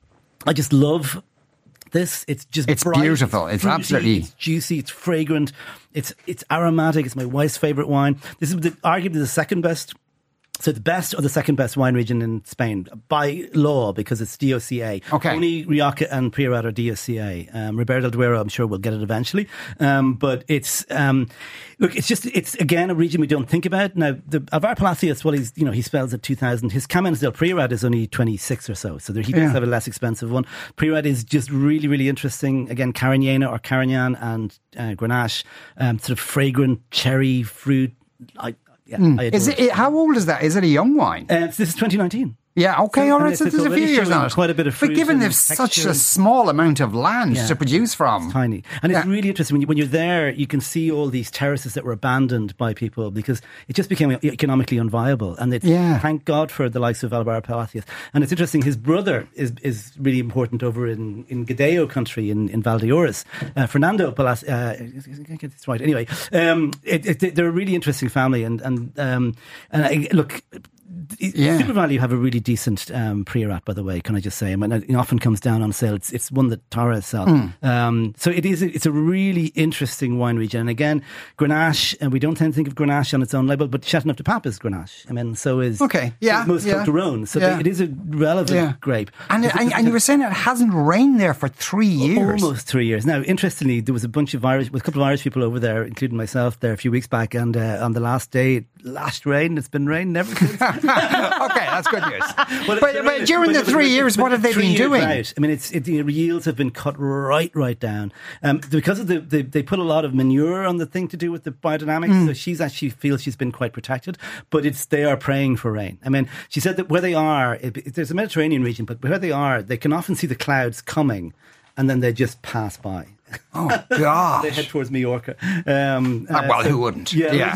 Speaker 4: I just love this. It's just
Speaker 3: it's
Speaker 4: bright,
Speaker 3: beautiful. It's,
Speaker 4: it's fruity,
Speaker 3: absolutely
Speaker 4: it's juicy. It's fragrant. It's it's aromatic. It's my wife's favorite wine. This is the, arguably the second best. So the best or the second best wine region in Spain by law, because it's D O C A.
Speaker 3: Okay.
Speaker 4: Only Rioja and Priorat are D O C A. Um, Ribera del Duero, I'm sure, will get it eventually. Um, but it's um, look, it's just it's again a region we don't think about. Now, the Alvaro Palacios, well, he's you know he spells at two thousand. His Camins del Priorat is only twenty-six or so, so there, he does
Speaker 3: yeah.
Speaker 4: have a less expensive one. Priorat is just really really interesting. Again, Carignana or Carignan and uh, Grenache, um, sort of fragrant cherry fruit. I, Yeah,
Speaker 3: mm. Is it, it? How old is that? Is it a young wine?
Speaker 4: Uh, this is twenty nineteen.
Speaker 3: Yeah, okay,
Speaker 4: so,
Speaker 3: all right. So there's a few years on it.
Speaker 4: Quite a bit of fruit.
Speaker 3: But given there's such a small amount of land
Speaker 4: yeah,
Speaker 3: to produce from.
Speaker 4: It's tiny. And it's
Speaker 3: yeah.
Speaker 4: really interesting. When, you, when you're there, you can see all these terraces that were abandoned by people because it just became economically unviable. And it's,
Speaker 3: yeah.
Speaker 4: thank God for the likes of Alvaro Palacios. And it's interesting, his brother is is really important over in, in Gadeo country in, in Valdeorras. Uh, Fernando Palacios, uh, I get this right. Anyway, um, it, it, they're a really interesting family. And, and, um, and I, look...
Speaker 3: Yeah.
Speaker 4: Super Value have a really decent um, Priorat, by the way. Can I just say? I mean, it often comes down on sale. It's, it's one that Tara sells. Mm. Um, so it is. It's a really interesting wine region. And again, Grenache, and we don't tend to think of Grenache on its own label, but Châteauneuf du Pape is Grenache. I mean, so is
Speaker 3: okay. Yeah,
Speaker 4: most
Speaker 3: yeah.
Speaker 4: Côtes-du-Rhône. So
Speaker 3: yeah.
Speaker 4: they, it is a relevant
Speaker 3: yeah.
Speaker 4: grape.
Speaker 3: And, and, and you were saying it hasn't rained there for three years.
Speaker 4: Almost three years. Now, interestingly, there was a bunch of Irish, with a couple of Irish people over there, including myself, there a few weeks back, and uh, on the last day, last rain, it's been raining ever since.
Speaker 3: Okay, that's good news.
Speaker 4: Well,
Speaker 3: but, but during the three years, what have they been doing?
Speaker 4: Drought. I mean, it's it, the yields have been cut right, right down. Um, because of the, the, they put a lot of manure on the thing to do with the biodynamics. Mm. So she's actually feels she's been quite protected. But it's they are praying for rain. I mean, she said that where they are, it, it, there's a Mediterranean region, but where they are, they can often see the clouds coming, and then they just pass by.
Speaker 3: Oh God!
Speaker 4: They head towards Majorca. Um,
Speaker 3: uh, well,
Speaker 4: so,
Speaker 3: who wouldn't?
Speaker 4: Yeah.
Speaker 3: yeah.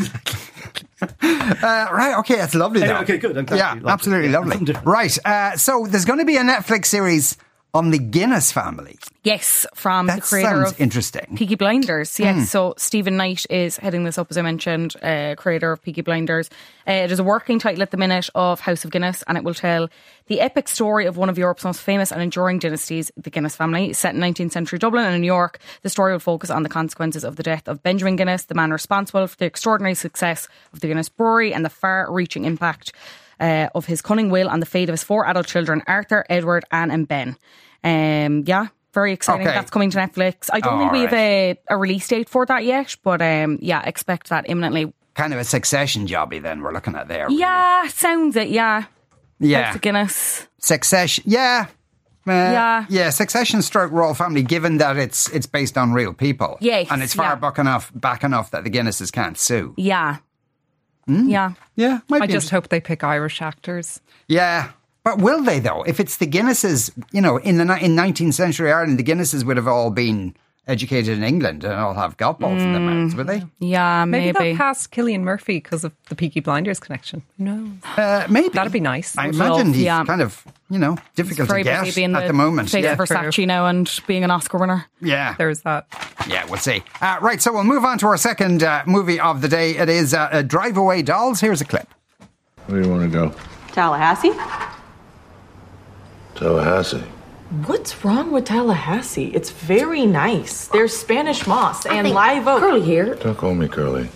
Speaker 3: uh, right, okay, that's lovely.
Speaker 4: Anyway,
Speaker 3: though.
Speaker 4: okay, good. I'm glad
Speaker 3: yeah,
Speaker 4: you liked
Speaker 3: absolutely
Speaker 4: it.
Speaker 3: lovely.
Speaker 4: Yeah,
Speaker 3: right, uh, so there's going to be a Netflix series on the Guinness family.
Speaker 6: Yes, from
Speaker 3: That
Speaker 6: the creator
Speaker 3: sounds
Speaker 6: of
Speaker 3: interesting.
Speaker 6: Peaky Blinders. Yes,
Speaker 3: Hmm.
Speaker 6: so Stephen Knight is heading this up, as I mentioned, uh, creator of Peaky Blinders. Uh, it is a working title at the minute of House of Guinness, and it will tell the epic story of one of Europe's most famous and enduring dynasties, the Guinness family. Set in nineteenth century Dublin and New York, the story will focus on the consequences of the death of Benjamin Guinness, the man responsible for the extraordinary success of the Guinness brewery and the far-reaching impact uh, of his cunning will on the fate of his four adult children, Arthur, Edward, Anne and Ben. Um, yeah, very exciting.
Speaker 3: Okay.
Speaker 6: That's coming to Netflix. I don't
Speaker 3: Oh,
Speaker 6: think we have
Speaker 3: alright.
Speaker 6: a, a release date for that yet, but um, yeah, expect that imminently.
Speaker 3: Kind of a Succession jobby then we're looking at there. really.
Speaker 6: Yeah, sounds it, yeah.
Speaker 3: Yeah.
Speaker 6: House of Guinness.
Speaker 3: Succession. Yeah. Uh,
Speaker 6: Yeah.
Speaker 3: Yeah, Succession stroke Royal Family, given that it's it's based on real people.
Speaker 6: Yes,
Speaker 3: And it's far
Speaker 6: yeah.
Speaker 3: back enough back enough that the Guinnesses can't sue.
Speaker 6: Yeah.
Speaker 3: Hmm?
Speaker 6: Yeah.
Speaker 3: Yeah, might
Speaker 5: I
Speaker 3: be
Speaker 5: just
Speaker 3: inter-
Speaker 5: hope they pick Irish actors.
Speaker 3: Yeah. But will they though? If it's the Guinnesses, you know, in the ni- in nineteenth century Ireland, the Guinnesses would have all been educated in England and all have golf balls in their mouths, would they?
Speaker 6: Yeah,
Speaker 5: Maybe,
Speaker 6: maybe.
Speaker 5: they'll cast Cillian Murphy because of the Peaky Blinders connection. No,
Speaker 3: Uh, maybe.
Speaker 5: that'd be nice.
Speaker 3: I
Speaker 6: Would
Speaker 3: imagine
Speaker 6: love,
Speaker 3: he's
Speaker 6: yeah.
Speaker 3: kind of, you know, difficult to
Speaker 6: Very
Speaker 3: get
Speaker 6: busy being
Speaker 3: at
Speaker 6: the,
Speaker 3: the moment.
Speaker 6: face
Speaker 3: Yeah.
Speaker 6: of Versace now and being an Oscar winner.
Speaker 3: yeah.
Speaker 5: There's that.
Speaker 3: Yeah, we'll see. Uh, right, so we'll move on to our second uh, movie of the day. It is uh, uh, Drive Away Dolls. Here's a clip.
Speaker 2: Where do you want to go?
Speaker 7: Tallahassee?
Speaker 2: Tallahassee.
Speaker 7: What's wrong with Tallahassee? It's very nice. There's Spanish moss and live oak.
Speaker 8: Curly here.
Speaker 2: Don't call me Curly.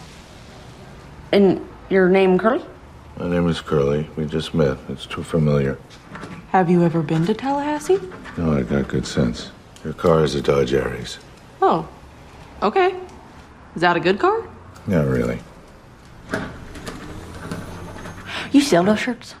Speaker 8: And your name Curly?
Speaker 2: My name is Curly. We just met. It's too familiar.
Speaker 7: Have you ever been to Tallahassee?
Speaker 2: No, I got good sense. Your car is a Dodge Aries.
Speaker 7: Oh, okay. Is that a good car?
Speaker 2: Not really.
Speaker 8: You sell those shirts?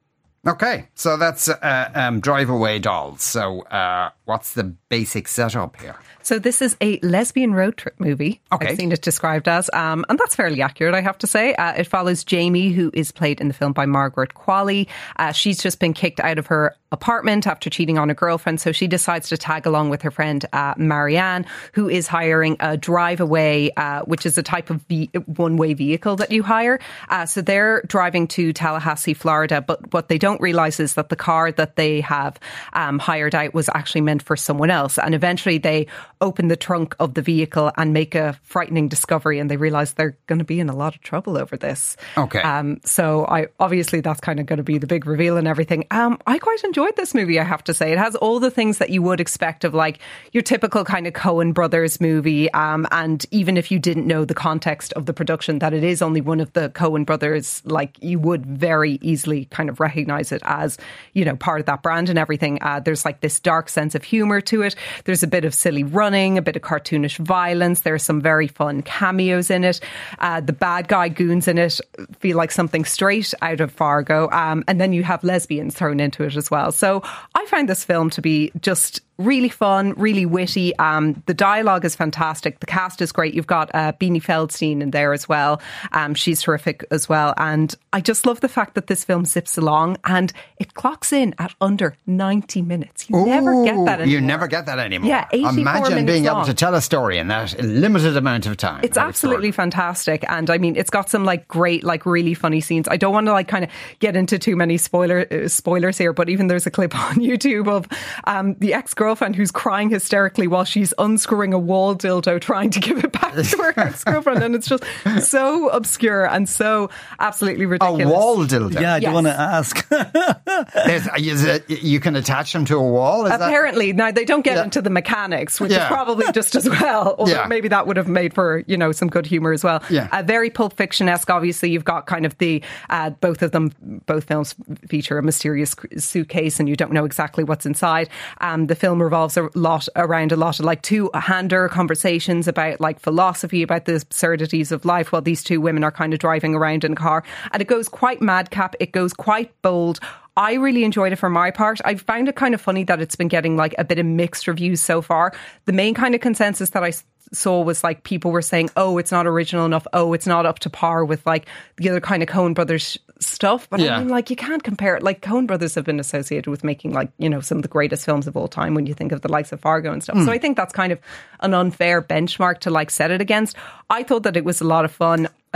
Speaker 3: Okay, so that's uh, um, Drive Away Dolls. So uh, what's the basic setup here?
Speaker 5: So this is a lesbian road trip movie.
Speaker 3: Okay.
Speaker 5: I've seen it described as, um, and that's fairly accurate, I have to say. Uh, it follows Jamie, who is played in the film by Margaret Qualley. Uh, she's just been kicked out of her apartment after cheating on her girlfriend, so she decides to tag along with her friend uh, Marianne, who is hiring a drive away, uh, which is a type of ve- one-way vehicle that you hire. Uh, so they're driving to Tallahassee, Florida, but what they don't realise is that the car that they have um, hired out was actually meant for someone else. And eventually they open the trunk of the vehicle and make a frightening discovery, and they realise they're going to be in a lot of trouble over this.
Speaker 3: Okay.
Speaker 5: Um, so I obviously that's kind of going to be the big reveal and everything. Um, I quite enjoyed this movie, I have to say. It has all the things that you would expect of like your typical kind of Coen Brothers movie. Um, and even if you didn't know the context of the production, that it is only one of the Coen Brothers, like you would very easily kind of recognise it as, you know, part of that brand and everything. Uh, there's like this dark sense of humour to it. There's a bit of silly running, a bit of cartoonish violence. There's some very fun cameos in it. Uh, the bad guy goons in it feel like something straight out of Fargo. Um, and then you have lesbians thrown into it as well. So I find this film to be just really fun, really witty. Um, the dialogue is fantastic. The cast is great. You've got uh, Beanie Feldstein in there as well. Um, she's terrific as well. And I just love the fact that this film zips along and it clocks in at under ninety minutes. You never get that anymore.
Speaker 3: You never get that anymore.
Speaker 5: Yeah, eighty-four
Speaker 3: Imagine
Speaker 5: minutes
Speaker 3: being
Speaker 5: long.
Speaker 3: able to tell a story in that limited amount of time.
Speaker 5: It's absolutely fantastic. And I mean, it's got some like great, like really funny scenes. I don't want to like kind of get into too many spoiler uh, spoilers here, but even there's a clip on YouTube of um, the ex-girlfriend who's crying hysterically while she's unscrewing a wall dildo trying to give it back to her ex-girlfriend. And it's just so obscure and so absolutely
Speaker 3: A
Speaker 5: ridiculous.
Speaker 3: wall dildo.
Speaker 4: Yeah, I do
Speaker 5: Yes.
Speaker 4: want to ask.
Speaker 3: There's- is it- you can attach them to a wall? Is that-
Speaker 5: Apparently, now they don't get
Speaker 3: Yeah.
Speaker 5: into the mechanics, which
Speaker 3: Yeah.
Speaker 5: is probably just as well. Although
Speaker 3: Yeah.
Speaker 5: maybe that would have made for, you know, some good humour as well.
Speaker 3: Yeah.
Speaker 5: Uh, very Pulp Fiction-esque. Obviously, you've got kind of the uh, both of them. Both films feature a mysterious suitcase, and you don't know exactly what's inside. Um, the film revolves a lot around a lot of like two-hander conversations about like philosophy, about the absurdities of life, while these two women are kind of driving around in a car, and it goes quite madcap. It goes quite bold. I really enjoyed it for my part. I found it kind of funny that it's been getting like a bit of mixed reviews so far. The main kind of consensus that I saw was like people were saying, oh, it's not original enough. Oh, it's not up to par with like the other kind of Coen Brothers stuff. But
Speaker 3: Yeah.
Speaker 5: I mean, like you can't compare it. Like Coen Brothers have been associated with making like, you know, some of the greatest films of all time when you think of the likes of Fargo and stuff.
Speaker 3: Mm.
Speaker 5: So I think that's kind of an unfair benchmark to like set it against. I thought that it was a lot of fun.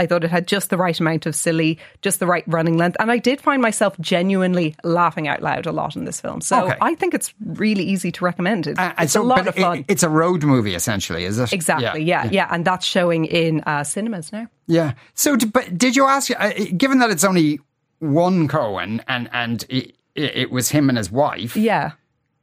Speaker 5: I thought it had just the right amount of silly, just the right running length. And I did find myself genuinely laughing out loud a lot in this film. So
Speaker 3: Okay.
Speaker 5: I think it's really easy to recommend it.
Speaker 3: Uh,
Speaker 5: it's
Speaker 3: so,
Speaker 5: a lot
Speaker 3: but
Speaker 5: of fun.
Speaker 3: It, it's a road movie, essentially, is it?
Speaker 5: Exactly, yeah, yeah, and that's showing in uh, cinemas now.
Speaker 3: Yeah. So, d- but did you ask, uh, given that it's only one Cohen and, and it, it was him and his wife,
Speaker 5: Yeah.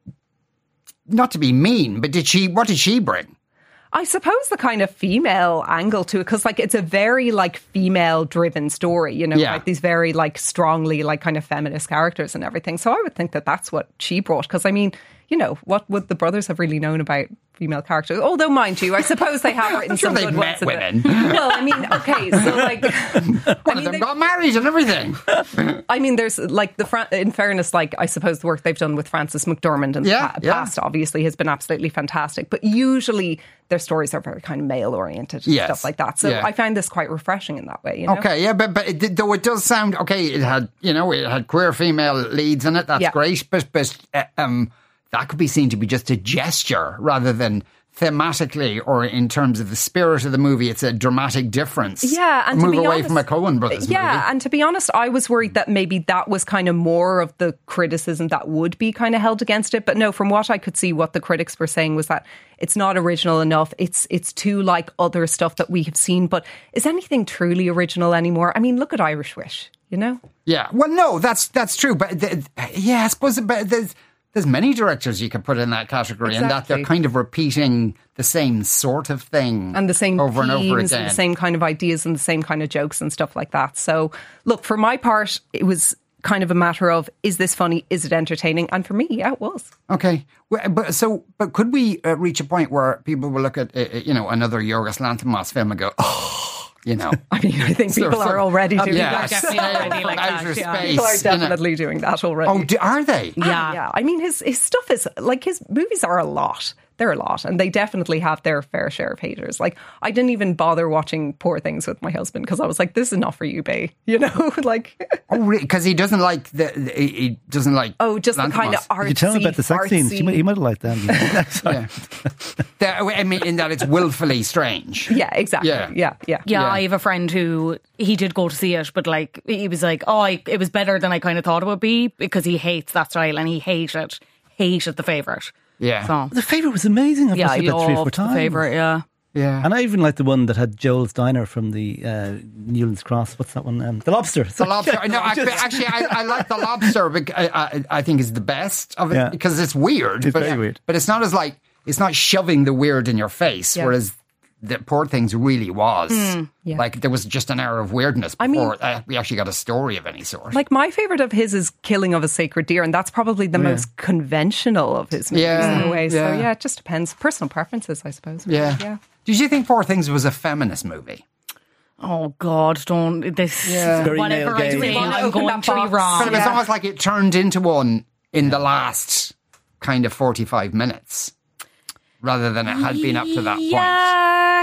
Speaker 3: not to be mean, but did she, what did she bring?
Speaker 5: I suppose the kind of female angle to it, because like it's a very like female driven story, you know,
Speaker 3: Yeah.
Speaker 5: like these very like strongly like kind of feminist characters and everything. So I would think that that's what she brought. Because I mean, you know, what would the brothers have really known about female characters? Although, mind you, I suppose they have written
Speaker 3: sure
Speaker 5: some
Speaker 3: they've
Speaker 5: good
Speaker 3: met
Speaker 5: ones. in
Speaker 3: women.
Speaker 5: the- Well, I mean, okay, so like, I
Speaker 3: One of
Speaker 5: mean,
Speaker 3: them
Speaker 5: they-
Speaker 3: got married and everything.
Speaker 5: I mean, there's like the Fran- in fairness, like I suppose the work they've done with Francis McDormand in
Speaker 3: Yeah,
Speaker 5: the pa-
Speaker 3: yeah.
Speaker 5: past obviously has been absolutely fantastic. But usually their stories are very kind of male oriented and
Speaker 3: Yes,
Speaker 5: stuff like that. So
Speaker 3: yeah.
Speaker 5: I found this quite refreshing in that way. You know?
Speaker 3: Okay, yeah, but but it, did- though it does sound okay. It had, you know, it had queer female leads in it. That's
Speaker 5: Yeah.
Speaker 3: great, but but uh, um, that could be seen to be just a gesture rather than thematically or in terms of the spirit of the movie. It's a dramatic difference.
Speaker 5: Yeah, and
Speaker 3: move
Speaker 5: to be
Speaker 3: away
Speaker 5: honest,
Speaker 3: from a Coen Brothers
Speaker 5: yeah,
Speaker 3: movie.
Speaker 5: and to be honest, I was worried that maybe that was kind of more of the criticism that would be kind of held against it. But no, from what I could see, what the critics were saying was that it's not original enough. It's it's too like other stuff that we have seen. But is anything truly original anymore? I mean, look at Irish Wish. You know?
Speaker 3: Yeah, well, no, that's that's true, but th- yeah, I suppose but there's there's many directors you could put in that category, and that they're
Speaker 5: Exactly.
Speaker 3: kind of repeating the same sort of thing
Speaker 5: And the same
Speaker 3: over and over
Speaker 5: themes
Speaker 3: again.
Speaker 5: and the same kind of ideas and the same kind of jokes and stuff like that. So, look, for my part, it was kind of a matter of, is this funny? Is it entertaining? And for me, yeah, it was.
Speaker 3: Okay, well, but so, but could we uh, reach a point where people will look at, uh, uh, you know, another Yorgos Lanthimos film and go, oh, you know?
Speaker 5: I mean, I think people
Speaker 3: Sort of-
Speaker 5: are already doing
Speaker 3: yeah,
Speaker 5: that.
Speaker 6: definitely already like that,
Speaker 3: outer
Speaker 6: yeah.
Speaker 3: space.
Speaker 5: People are
Speaker 3: you know.
Speaker 5: definitely doing that already.
Speaker 3: Oh, do, are they?
Speaker 6: Yeah.
Speaker 5: Yeah, I mean, his his stuff is like his movies are a lot. They're a lot, and they definitely have their fair share of haters. Like, I didn't even bother watching Poor Things with my husband because I was like, "This is not for you, babe." You know, like,
Speaker 3: Oh, really? Because he doesn't like the, the he he doesn't like.
Speaker 5: oh, just the kind of
Speaker 3: Lanthimos.
Speaker 5: artsy.
Speaker 4: You tell him about the sex scenes. He might, he might have liked them. Sorry.
Speaker 3: Yeah. The- I mean, in that it's willfully strange.
Speaker 5: Yeah, exactly.
Speaker 3: Yeah.
Speaker 5: Yeah, yeah,
Speaker 6: Yeah,
Speaker 3: Yeah.
Speaker 6: I have a friend who he did go to see it, but like he was like, "Oh, I, it was better than I kind of thought it would be," because he hates that style and he hated hated The Favourite.
Speaker 3: Yeah.
Speaker 6: So
Speaker 4: The Favourite was amazing. I've
Speaker 6: yeah,
Speaker 4: watched
Speaker 6: I
Speaker 4: it about three or four
Speaker 6: loved The
Speaker 4: times.
Speaker 6: Favourite. Yeah,
Speaker 3: Yeah.
Speaker 4: And I even like the one that had Joel's Diner from the uh, Newlands Cross. What's that one? Um, the Lobster.
Speaker 3: The lobster. No, actually, actually I, I like the lobster. Because I, I, I think is the best of it
Speaker 4: Yeah.
Speaker 3: because it's weird.
Speaker 4: It's
Speaker 3: but,
Speaker 4: very weird.
Speaker 3: But it's not as like it's not shoving the weird in your face.
Speaker 5: Yeah.
Speaker 3: Whereas the Poor Things really was.
Speaker 5: yeah.
Speaker 3: Like there was just an air of weirdness
Speaker 5: I mean-
Speaker 3: before uh, we actually got a story of any sort.
Speaker 5: Like, my favourite of his is Killing of a Sacred Deer, and that's probably the most conventional of his movies
Speaker 3: Yeah,
Speaker 5: in a way. So,
Speaker 3: yeah.
Speaker 5: yeah, it just depends. Personal preferences, I suppose.
Speaker 3: yeah.
Speaker 5: Yeah.
Speaker 3: Did you think Poor Things was a feminist movie?
Speaker 6: oh God, don't this.
Speaker 3: Yeah.
Speaker 4: Very
Speaker 6: Whatever I
Speaker 4: male
Speaker 6: say,
Speaker 4: gaze.
Speaker 6: I'm
Speaker 5: Open
Speaker 6: going
Speaker 5: that
Speaker 6: to be
Speaker 5: box.
Speaker 6: wrong.
Speaker 3: But it was
Speaker 5: Yeah.
Speaker 3: almost like it turned into one in the last kind of forty-five minutes rather than it had been up to that point.
Speaker 6: Yeah,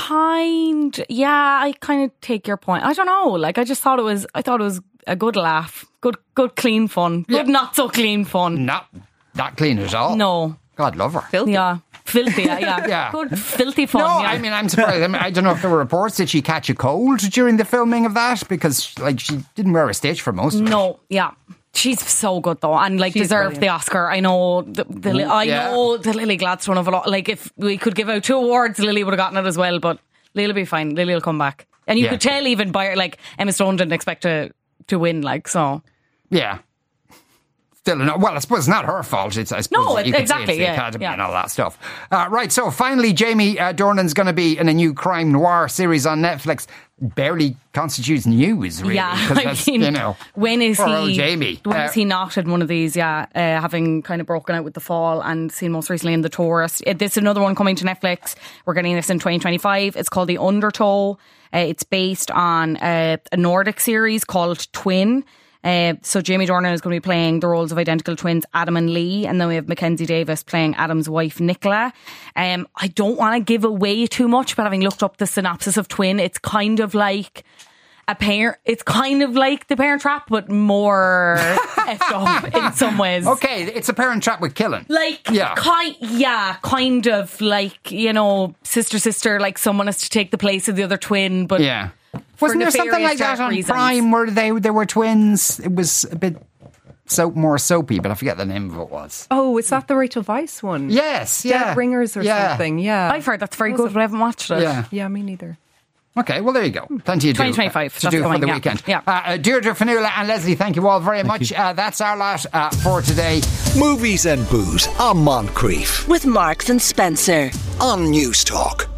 Speaker 6: kind. Yeah, I kind of take your point. I don't know. Like, I just thought it was. I thought it was a good laugh, good, good, clean fun, good,
Speaker 3: Yeah.
Speaker 6: not so clean fun.
Speaker 3: Not that clean at all.
Speaker 6: No,
Speaker 3: God love her.
Speaker 5: Filthy.
Speaker 6: yeah, filthy. Yeah, yeah,
Speaker 3: Yeah.
Speaker 6: good, filthy fun.
Speaker 3: No,
Speaker 6: yeah.
Speaker 3: I mean, I'm surprised. I, mean, I don't know if there were reports. Did she catch a cold during the filming of that? Because, like, she didn't wear a stitch for most of it.
Speaker 6: no, yeah. She's so good though, and like
Speaker 5: She's
Speaker 6: deserved
Speaker 5: brilliant.
Speaker 6: the Oscar. I know the, the Li- I
Speaker 3: yeah.
Speaker 6: know the Lily Gladstone of a lot. Like if we could give out two awards, Lily would have gotten it as well. But Lily will be fine. Lily will come back, and you
Speaker 3: Yeah.
Speaker 6: could tell even by her, like Emma Stone didn't expect to to win. Like so,
Speaker 3: Yeah. Still, no, well, I suppose it's not her fault. It's I suppose
Speaker 6: No,
Speaker 3: you could
Speaker 6: exactly,
Speaker 3: say it's the
Speaker 6: yeah,
Speaker 3: Academy
Speaker 6: yeah.
Speaker 3: and all that stuff. Uh, right, so finally, Jamie uh, Dornan's going to be in a new crime noir series on Netflix. Barely constitutes news, really.
Speaker 6: yeah.
Speaker 3: 'cause
Speaker 6: I
Speaker 3: that's,
Speaker 6: mean,
Speaker 3: you know,
Speaker 6: when is
Speaker 3: poor
Speaker 6: he?
Speaker 3: old Jamie.
Speaker 6: When
Speaker 3: Uh,
Speaker 6: is he not in one of these? Yeah, uh, having kind of broken out with The Fall and seen most recently in The Tourist. Uh, This is another one coming to Netflix. We're getting this in twenty twenty-five. It's called The Undertow. Uh, it's based on uh, a Nordic series called Twin. Uh, so Jamie Dornan is going to be playing the roles of identical twins Adam and Lee, and then we have Mackenzie Davis playing Adam's wife Nicola. Um, I don't want to give away too much, but having looked up the synopsis of Twin, it's kind of like a parent. It's kind of like The Parent Trap, but more effed up in some ways.
Speaker 3: Okay, it's a Parent Trap with killing.
Speaker 6: Like,
Speaker 3: Yeah.
Speaker 6: kind, yeah, kind of like, you know, sister, sister, like someone has to take the place of the other twin, but
Speaker 3: Yeah. Wasn't there something
Speaker 6: nefarious
Speaker 3: like that
Speaker 6: dark
Speaker 3: on
Speaker 6: reasons.
Speaker 3: Prime where they they were twins? It was a bit soap more soapy, but I forget the name of it was.
Speaker 5: Oh, is that the Rachel Weisz one?
Speaker 3: Yes, yeah.
Speaker 5: Dead Ringers or
Speaker 3: Yeah.
Speaker 5: something, yeah.
Speaker 6: I've heard that's very good, but I haven't watched it.
Speaker 3: Yeah.
Speaker 5: Yeah, me neither.
Speaker 3: Okay, well, there you go. Plenty to do,
Speaker 6: twenty twenty-five,
Speaker 3: uh, to
Speaker 6: that's
Speaker 3: do
Speaker 6: the
Speaker 3: for
Speaker 6: one,
Speaker 3: the
Speaker 6: yeah.
Speaker 3: weekend.
Speaker 6: Yeah.
Speaker 3: Uh, uh, Deirdre, Fanula and Leslie, thank you all very much. Uh, that's our lot uh, for today.
Speaker 1: Movies and Booze on Moncrief
Speaker 9: With Marks and Spencer.
Speaker 1: on News Talk.